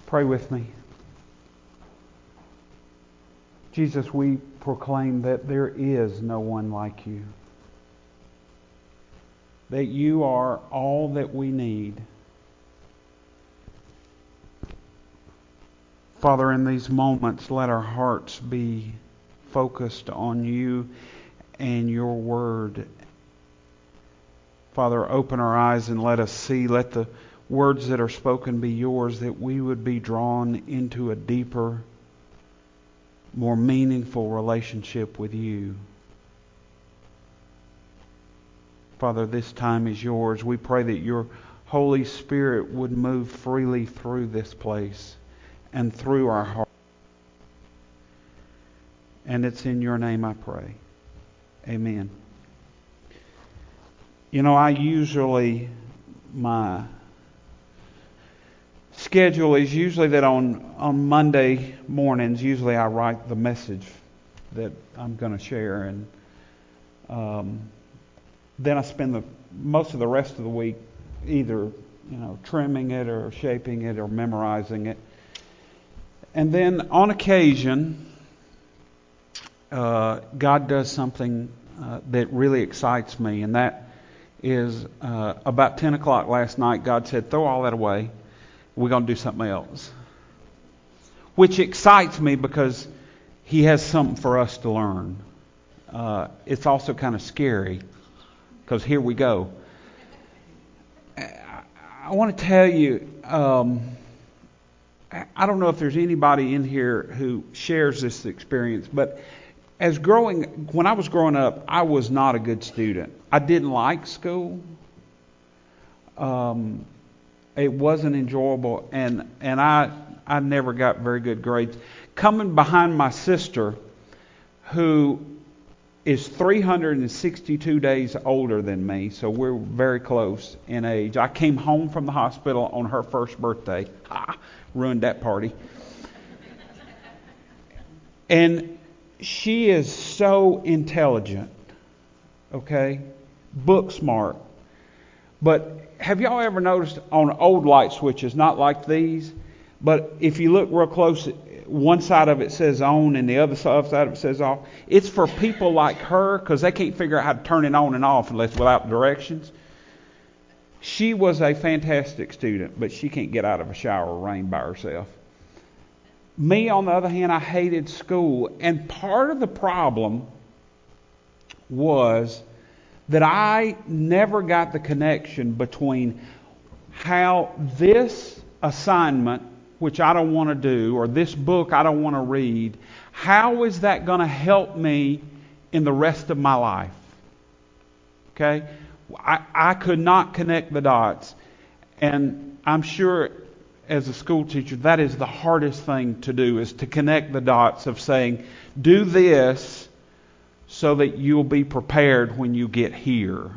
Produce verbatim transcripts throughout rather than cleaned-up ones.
Pray with me. Jesus, we proclaim that there is no one like you. That you are all that we need. Father, in these moments, let our hearts be focused on you and your word. Father, open our eyes and let us see. Let the words that are spoken be yours, that we would be drawn into a deeper, more meaningful relationship with you. Father, this time is yours. We pray that your Holy Spirit would move freely through this place and through our heart. And it's in your name I pray. Amen. You know, I usually, my schedule is usually that on, on Monday mornings, usually I write the message that I'm going to share. And um, then I spend the most of the rest of the week either, you know, trimming it or shaping it or memorizing it. And then on occasion, uh, God does something uh, that really excites me, and that is uh, about ten o'clock last night, God said, throw all that away. We're going to do something else. Which excites me because He has something for us to learn. Uh, it's also kind of scary because here we go. I, I want to tell you, um, I don't know if there's anybody in here who shares this experience, but as growing, when I was growing up, I was not a good student. I didn't like school. Um, it wasn't enjoyable, and and I I never got very good grades. Coming behind my sister, who is three hundred sixty-two days older than me, so we're very close in age. I came home from the hospital on her first birthday. Ha! Ruined that party. And she is so intelligent, okay? Book smart. But have y'all ever noticed on old light switches, not like these, but if you look real close, one side of it says on and the other side of it says off. It's for people like her because they can't figure out how to turn it on and off unless without directions. She was a fantastic student, but she can't get out of a shower of rain by herself. Me, on the other hand, I hated school. And part of the problem was that I never got the connection between how this assignment, which I don't want to do, or this book I don't want to read, how is that going to help me in the rest of my life? Okay? I, I could not connect the dots. And I'm sure as a school teacher, that is the hardest thing to do, is to connect the dots of saying, do this so that you'll be prepared when you get here.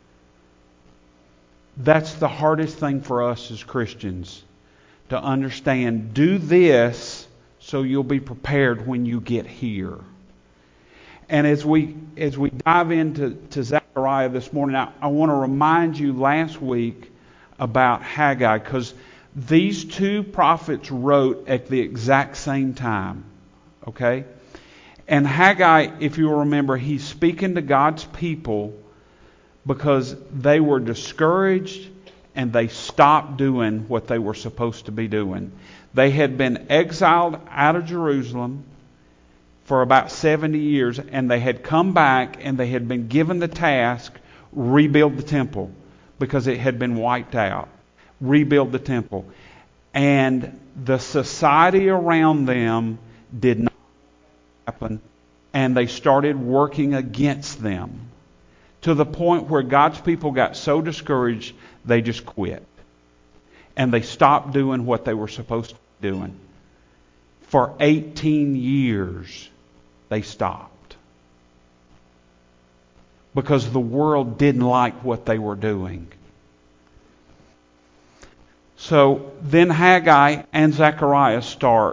That's the hardest thing for us as Christians, to understand, do this so you'll be prepared when you get here. And as we as we dive into to Zechariah this morning, I, I want to remind you last week about Haggai, because these two prophets wrote at the exact same time. Okay? And Haggai, if you'll remember, he's speaking to God's people because they were discouraged and they stopped doing what they were supposed to be doing. They had been exiled out of Jerusalem for about seventy years, and they had come back and they had been given the task, rebuild the temple, because it had been wiped out. Rebuild the temple. And the society around them did not happen, and they started working against them to the point where God's people got so discouraged they just quit. And they stopped doing what they were supposed to be doing. For eighteen years, they stopped. Because the world didn't like what they were doing. So then Haggai and Zechariah start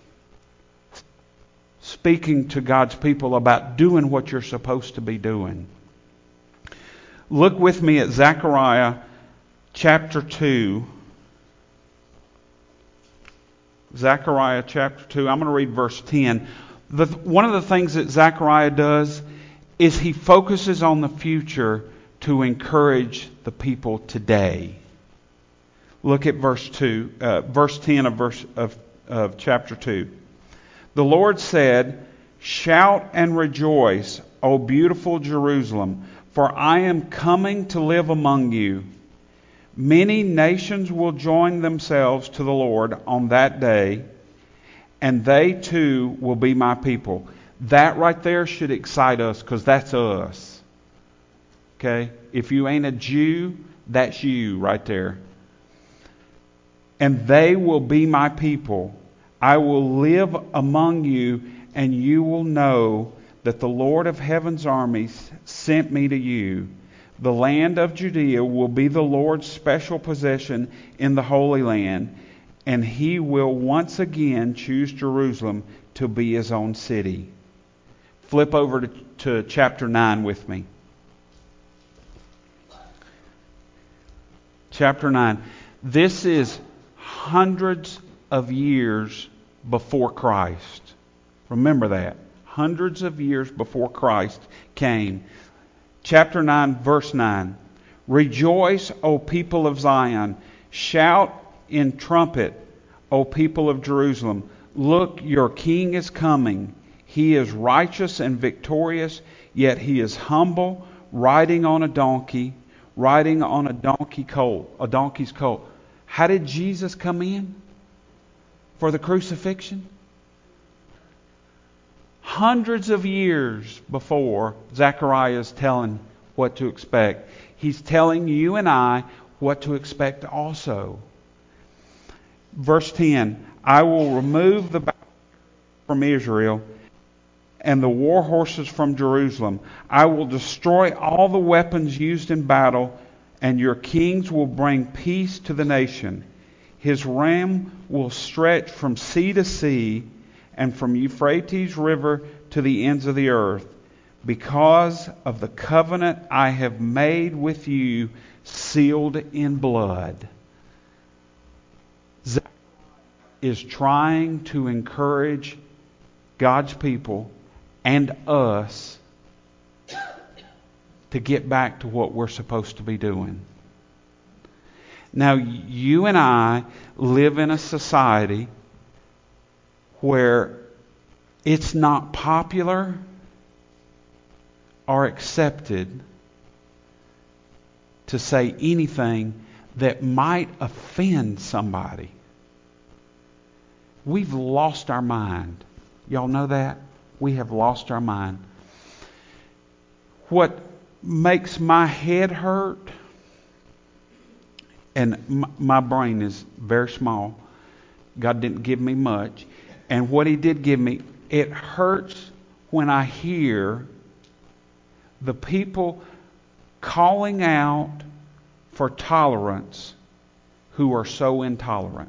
speaking to God's people about doing what you're supposed to be doing. Look with me at Zechariah chapter two. Zechariah chapter two. I'm going to read verse ten. The, one of the things that Zechariah does is he focuses on the future to encourage the people today. Look at verse two, uh, verse ten of verse of, of chapter two. The Lord said, "Shout and rejoice, O beautiful Jerusalem, for I am coming to live among you. Many nations will join themselves to the Lord on that day, and they too will be my people." That right there should excite us, because that's us. Okay? If you ain't a Jew, that's you right there. "And they will be my people. I will live among you, and you will know that the Lord of heaven's armies sent me to you. The land of Judea will be the Lord's special possession in the Holy Land, and he will once again choose Jerusalem to be his own city." Flip over to, to chapter nine with me. Chapter nine. This is hundreds of years before Christ. Remember that. Hundreds of years before Christ came. Chapter nine, verse nine. "Rejoice, O people of Zion. Shout in trumpet, O people of Jerusalem. Look, your king is coming. He is righteous and victorious, yet he is humble, riding on a donkey, riding on a donkey colt, a donkey's colt." How did Jesus come in? For the crucifixion? Hundreds of years before Zechariah is telling what to expect. He's telling you and I what to expect also. Verse ten, "I will remove the battle from Israel and the war horses from Jerusalem. I will destroy all the weapons used in battle, and your kings will bring peace to the nation. His reign will stretch from sea to sea and from Euphrates River to the ends of the earth, because of the covenant I have made with you, sealed in blood." Zechariah is trying to encourage God's people and us to get back to what we're supposed to be doing. Now, you and I live in a society where it's not popular or accepted to say anything that might offend somebody. We've lost our mind. Y'all know that? We have lost our mind. What makes my head hurt, and m- my brain is very small. God didn't give me much. And what He did give me, it hurts when I hear the people calling out for tolerance who are so intolerant.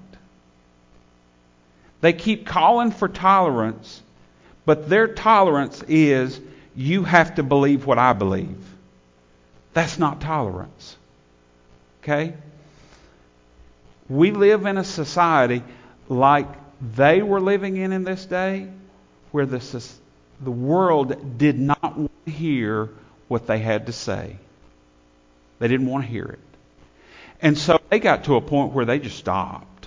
They keep calling for tolerance, but their tolerance is, you have to believe what I believe. That's not tolerance. Okay? We live in a society like they were living in in this day, where the, the world did not want to hear what they had to say. They didn't want to hear it. And so they got to a point where they just stopped.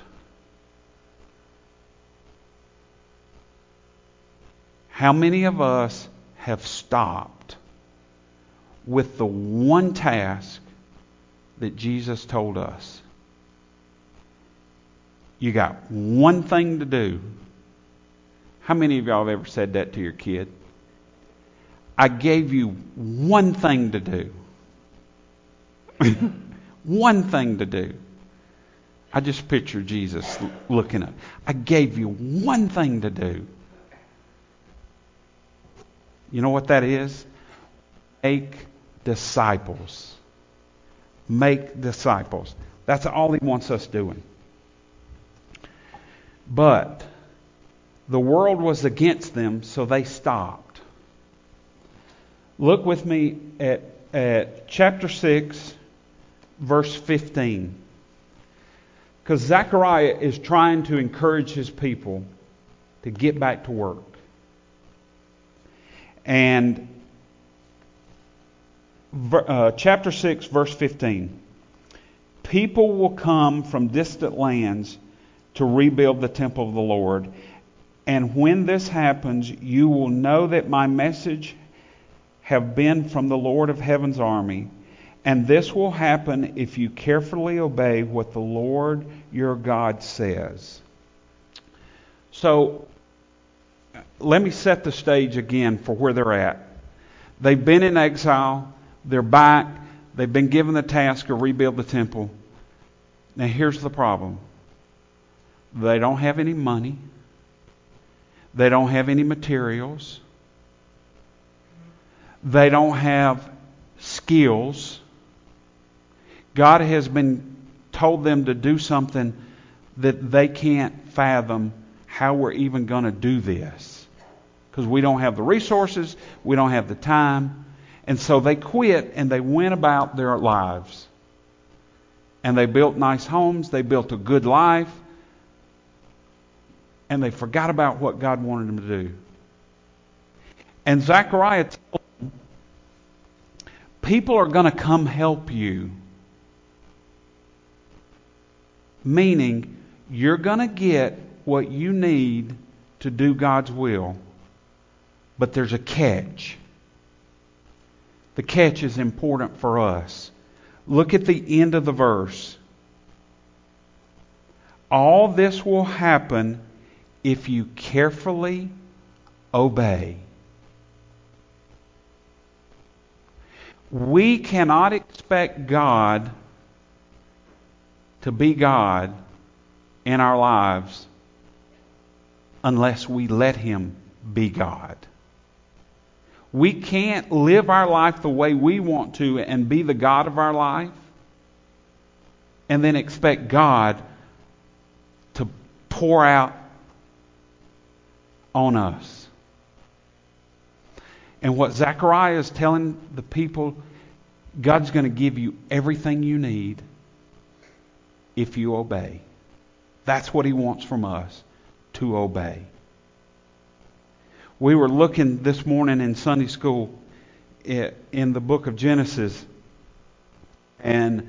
How many of us have stopped with the one task that Jesus told us? You got one thing to do. How many of y'all have ever said that to your kid? I gave you one thing to do. One thing to do. I just picture Jesus looking up. I gave you one thing to do. You know what that is? Make disciples. Make disciples. That's all He wants us doing. But the world was against them, so they stopped. Look with me at, at chapter six, verse fifteen. Because Zechariah is trying to encourage his people to get back to work. And uh, chapter six, verse fifteen. People will come from distant lands to rebuild the temple of the Lord. And when this happens, you will know that my message have been from the Lord of heaven's army. And this will happen if you carefully obey what the Lord your God says. So, let me set the stage again for where they're at. They've been in exile. They're back. They've been given the task to rebuild the temple. Now here's the problem. They don't have any money. They don't have any materials. They don't have skills. God has been told them to do something that they can't fathom how we're even going to do this. Because we don't have the resources, we don't have the time. And so they quit and they went about their lives. And they built nice homes, they built a good life, and they forgot about what God wanted them to do. And Zechariah told them, people are going to come help you. Meaning, you're going to get what you need to do God's will. But there's a catch. The catch is important for us. Look at the end of the verse. All this will happen if you carefully obey. We cannot expect God to be God in our lives unless we let Him be God. We can't live our life the way we want to and be the God of our life and then expect God to pour out on us. And what Zechariah is telling the people, God's going to give you everything you need if you obey. That's what He wants from us, to obey. We were looking this morning in Sunday school in the book of Genesis, and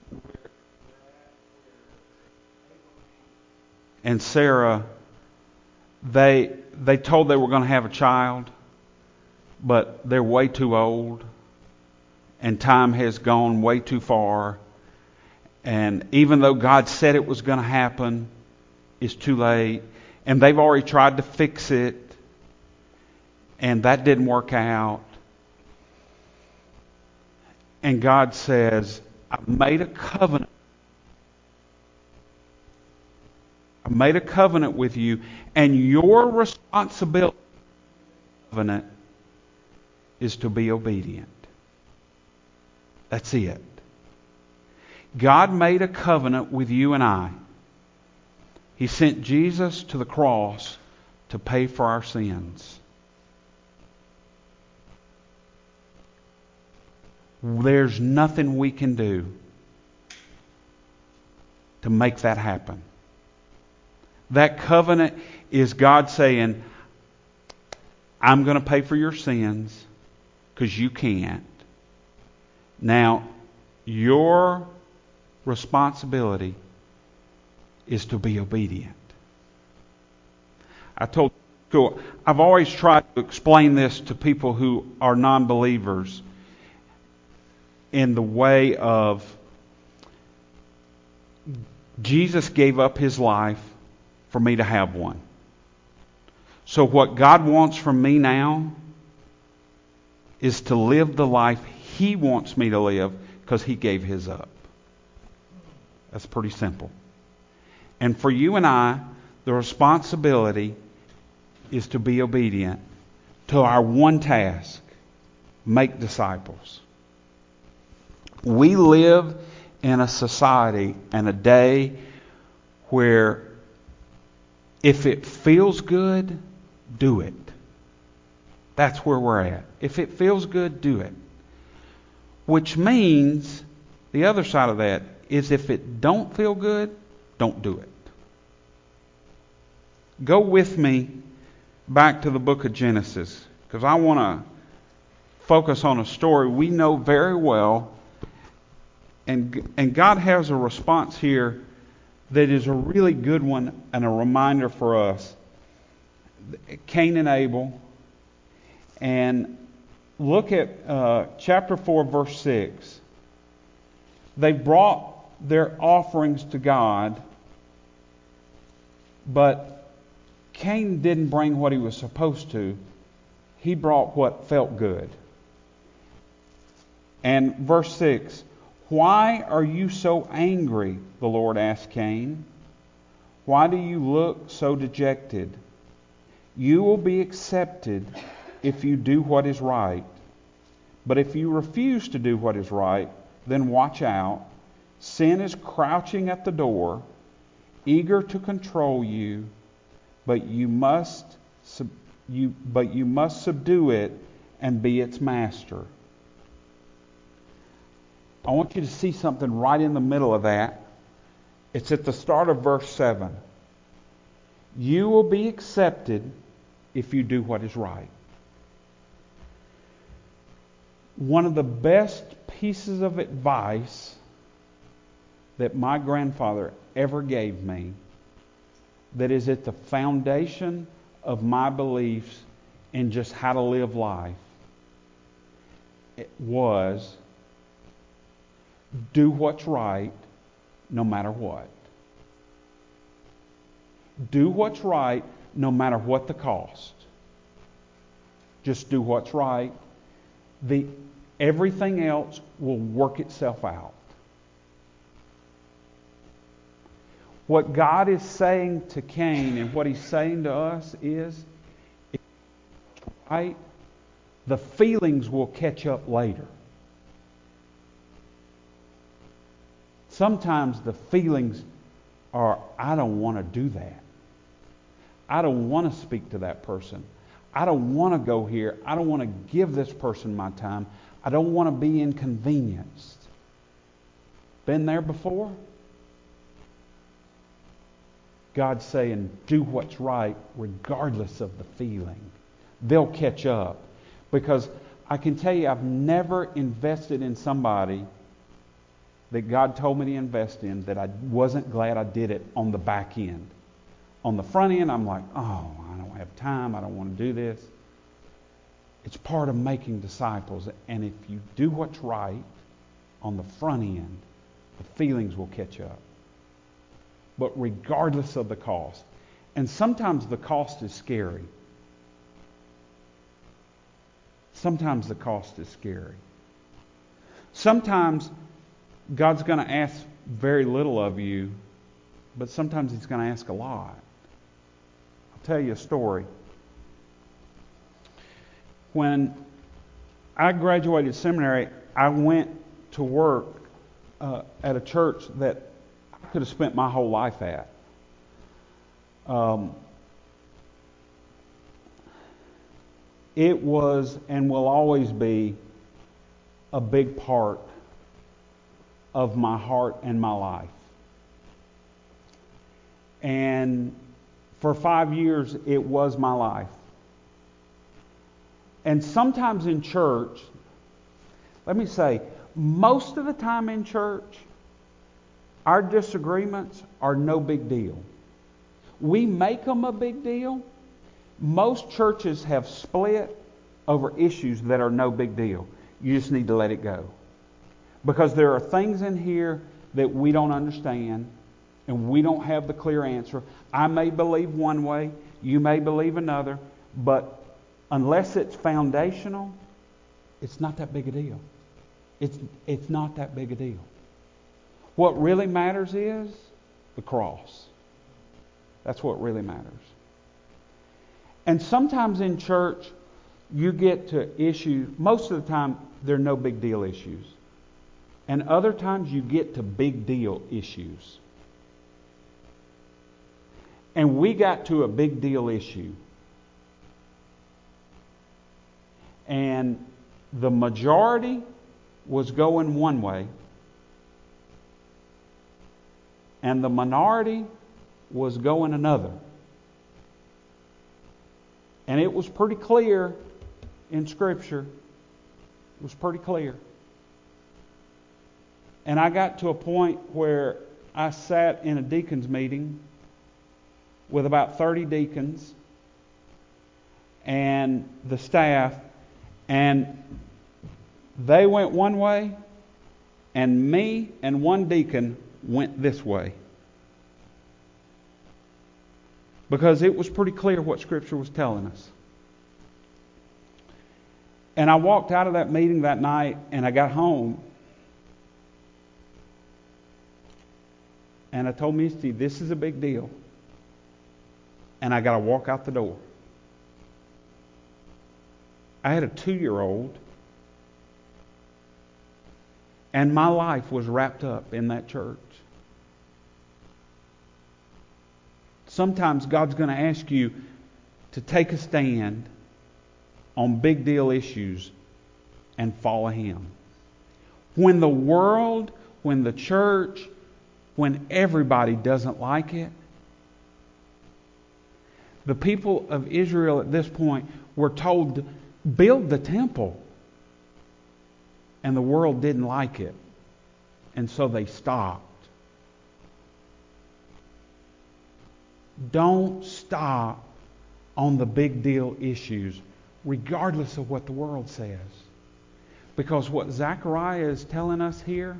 and Sarah, they they told they were going to have a child, but they're way too old, and time has gone way too far. And even though God said it was going to happen, it's too late. And they've already tried to fix it, and that didn't work out. And God says, I made a covenant. I made a covenant with you, and your responsibility in the covenant is to be obedient. That's it. God made a covenant with you and I. He sent Jesus to the cross to pay for our sins. There's nothing we can do to make that happen. That covenant is God saying, I'm going to pay for your sins because you can't. Now, your responsibility is to be obedient. I told school, I've always tried to explain this to people who are non-believers in the way of Jesus gave up His life for me to have one. So what God wants from me now is to live the life He wants me to live because He gave His up. That's pretty simple. And for you and I, the responsibility is to be obedient to our one task: make disciples. We live in a society and a day where if it feels good, do it. That's where we're at. If it feels good, do it. Which means the other side of that is if it don't feel good, don't do it. Go with me back to the book of Genesis, because I want to focus on a story we know very well. And, and God has a response here that is a really good one and a reminder for us. Cain and Abel. And look at uh, chapter four, verse six. They brought their offerings to God, but Cain didn't bring what he was supposed to. He brought what felt good. And verse six, "Why are you so angry?" the Lord asked Cain. "Why do you look so dejected? You will be accepted if you do what is right. But if you refuse to do what is right, then watch out. Sin is crouching at the door, eager to control you, but you must sub- you but you must subdue it and be its master." I want you to see something right in the middle of that. It's at the start of verse seven. You will be accepted if you do what is right. One of the best pieces of advice that my grandfather ever gave me, that is at the foundation of my beliefs in just how to live life, it was, do what's right no matter what. Do what's right no matter what the cost. Just do what's right. The everything else will work itself out. What God is saying to Cain and what He's saying to us is, if it's right, the feelings will catch up later. Sometimes the feelings are, I don't want to do that. I don't want to speak to that person. I don't want to go here. I don't want to give this person my time. I don't want to be inconvenienced. Been there before? God's saying, do what's right regardless of the feeling. They'll catch up. Because I can tell you, I've never invested in somebody that God told me to invest in that I wasn't glad I did it on the back end. On the front end, I'm like, oh, I don't have time. I don't want to do this. It's part of making disciples. And if you do what's right on the front end, the feelings will catch up. But regardless of the cost. And sometimes the cost is scary. Sometimes the cost is scary. Sometimes God's going to ask very little of you, but sometimes He's going to ask a lot. I'll tell you a story. When I graduated seminary, I went to work uh, at a church that I could have spent my whole life at. Um, it was and will always be a big part of my heart and my life. And for five years, it was my life. And sometimes in church, let me say, most of the time in church, our disagreements are no big deal. We make them a big deal. Most churches have split over issues that are no big deal. You just need to let it go. Because there are things in here that we don't understand and we don't have the clear answer. I may believe one way, you may believe another, but unless it's foundational, it's not that big a deal. It's, it's not that big a deal. What really matters is the cross. That's what really matters. And sometimes in church, you get to issues, most of the time, they're no big deal issues. And other times you get to big deal issues. And we got to a big deal issue. And the majority was going one way. and the minority was going another. And it was pretty clear in Scripture. It was pretty clear. And I got to a point where I sat in a deacons meeting with about thirty deacons and the staff, and they went one way, and me and one deacon went this way. Because it was pretty clear what Scripture was telling us. And I walked out of that meeting that night, and I got home, and I told Misty, this is a big deal. And I got to walk out the door. I had a two-year-old, and my life was wrapped up in that church. Sometimes God's going to ask you to take a stand on big deal issues and follow Him. When the world, when the church, when everybody doesn't like it, the people of Israel at this point were told to build the temple. And the world didn't like it. And so they stopped. Don't stop on the big deal issues, regardless of what the world says. Because what Zechariah is telling us here,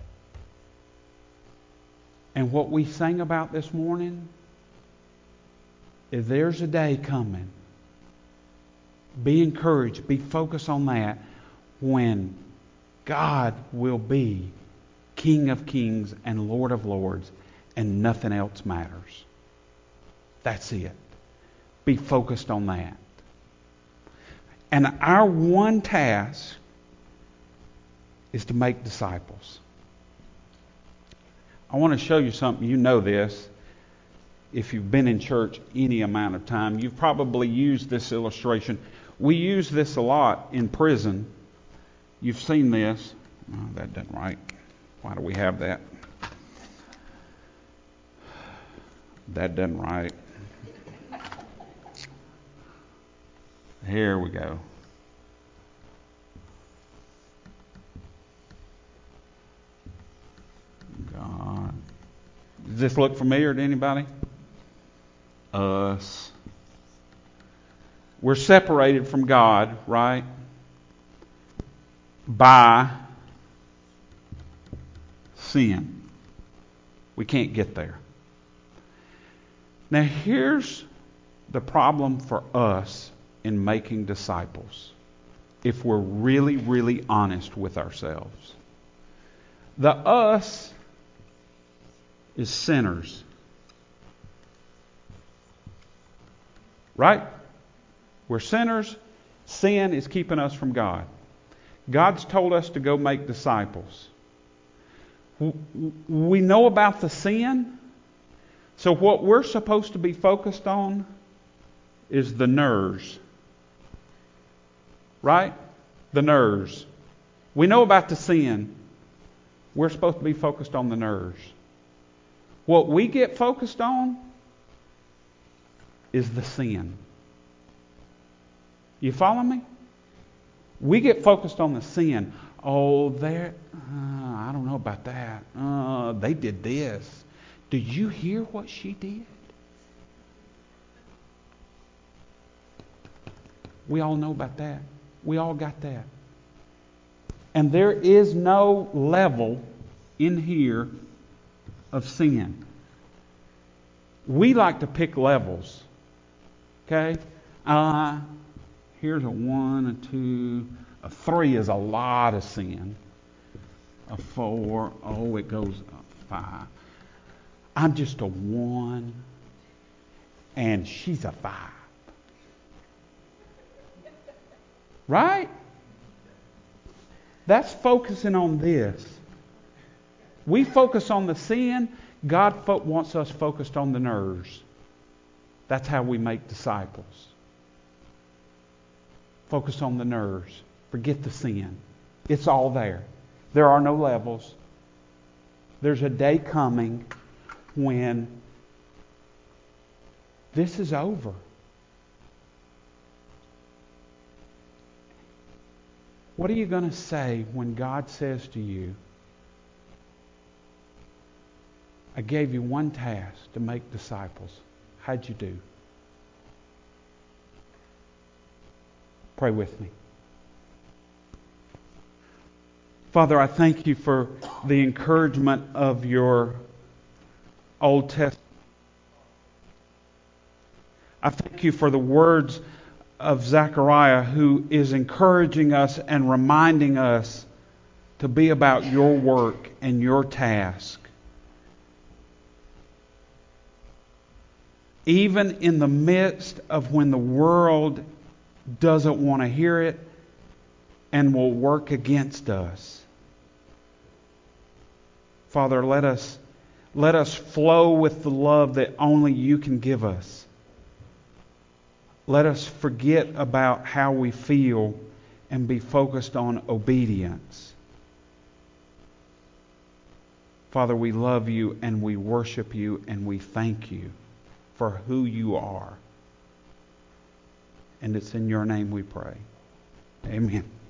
and what we sang about this morning, is there's a day coming. Be encouraged, be focused on that, when God will be King of Kings and Lord of Lords, and nothing else matters. That's it. Be focused on that. And our one task is to make disciples. I want to show you something. You know this. If you've been in church any amount of time, you've probably used this illustration. We use this a lot in prison. You've seen this. Oh, that doesn't right. Why do we have that? That doesn't right. Here we go. God. Does this look familiar to anybody? Us. We're separated from God, right? By sin. We can't get there. Now here's the problem for us in making disciples, if we're really, really honest with ourselves. The us is sinners. Right? We're sinners. Sin is keeping us from God. God's told us to go make disciples. We know about the sin. So what we're supposed to be focused on is the nerves. Right? The nerves. We know about the sin. We're supposed to be focused on the nerves. What we get focused on is the sin. You follow me? We get focused on the sin. Oh, there, uh, I don't know about that. Uh, they did this. Did you hear what she did? We all know about that. We all got that. And there is no level in here of sin. We like to pick levels. Okay? Uh, here's a one, a two, a three is a lot of sin. A four, oh, it goes up five. I'm just a one, and she's a five. Right? That's focusing on this. We focus on the sin. God fo- wants us focused on the nerves. That's how we make disciples. Focus on the nerves. Forget the sin. It's all there. There are no levels. There's a day coming when this is over. What are you going to say when God says to you, I gave you one task to make disciples. How'd you do? Pray with me. Father, I thank you for the encouragement of your Old Testament. I thank you for the words of Zechariah, who is encouraging us and reminding us to be about your work and your task. Even in the midst of when the world doesn't want to hear it and will work against us. Father, let us, let us flow with the love that only you can give us. Let us forget about how we feel and be focused on obedience. Father, we love you and we worship you and we thank you for who you are. And it's in your name we pray. Amen.